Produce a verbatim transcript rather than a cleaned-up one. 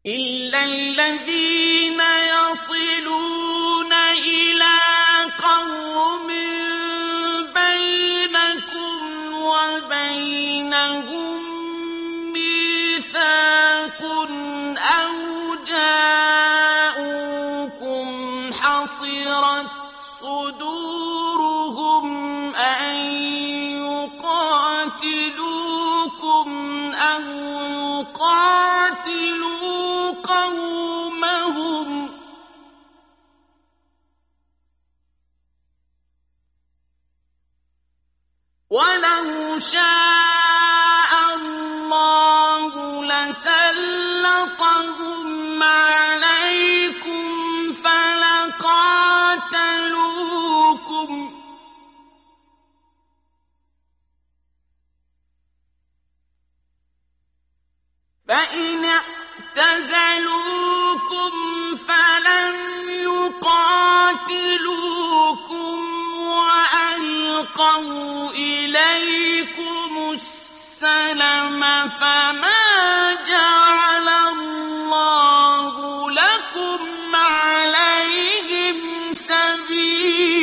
إلا الذين يصلون إلى قوم بينكم وبينهم ميثاق أو جاءوكم حصرت صدورهم أن يقاتلوكم أو يقاتلوا قومهم ولو شاء الله لسلطهم عليكم فلقاتلوكم فإن اعتزلوكم فلم يقاتلوكم وألقوا إليكم السلم فما جعل الله لكم عليهم سبيلا